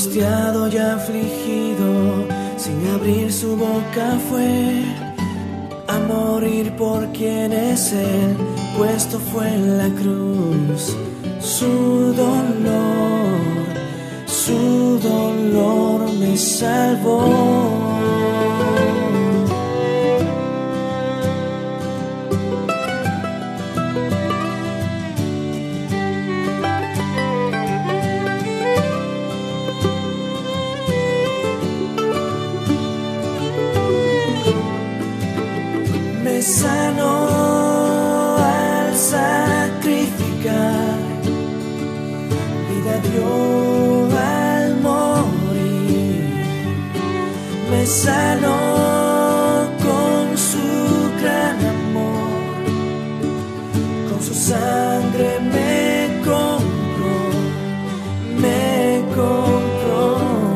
angustiado y afligido, sin abrir su boca fue a morir por quien es Él, puesto fue en la cruz. Su dolor me salvó. Me sanó al sacrificar, vida dio al morir. Me sanó con su gran amor, con su sangre me compró, me compró.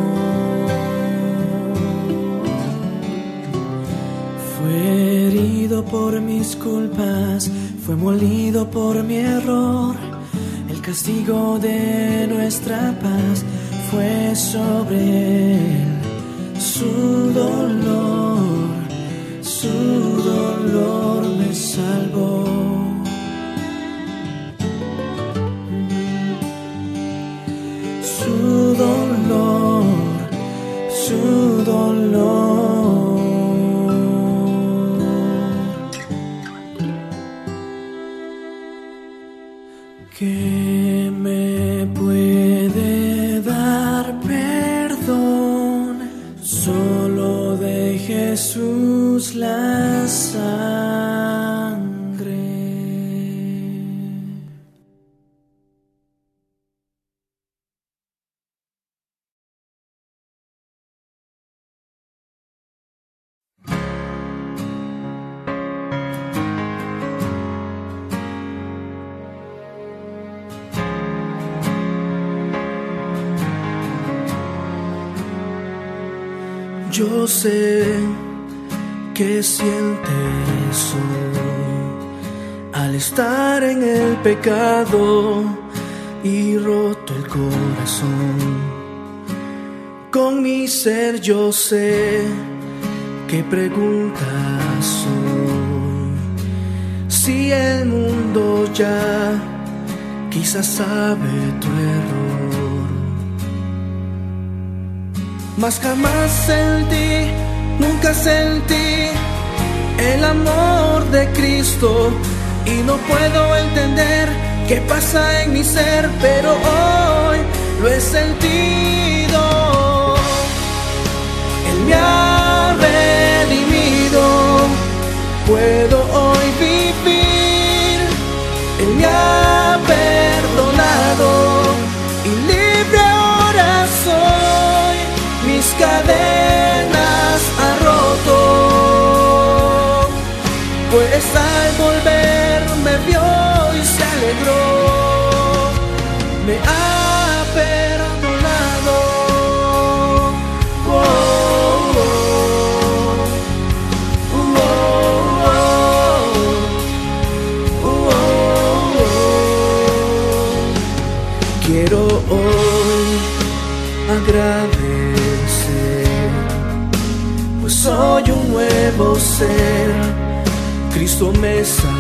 Fue herido por mis culpas, fue molido por mi error. El castigo de nuestra paz fue sobre él. Su dolor me salvó. Su dolor. ¿Qué me puede dar perdón? Solo de Jesús la sangre. Yo sé que sientes hoy al estar en el pecado y roto el corazón. Con mi ser yo sé que preguntas hoy si el mundo ya quizás sabe tu error. Mas jamás sentí, nunca sentí el amor de Cristo, y no puedo entender qué pasa en mi ser, pero hoy lo he sentido. Él me ha redimido, puedo hoy vivir. Él me ha perdonado y libre ahora soy. Mis cadenas ha roto, pues al volver me vio y se alegró. Me ha perdonado. Oh, oh, oh, oh, oh, oh, oh. Quiero hoy agradecer, pues soy un nuevo ser. Cristo me salvó.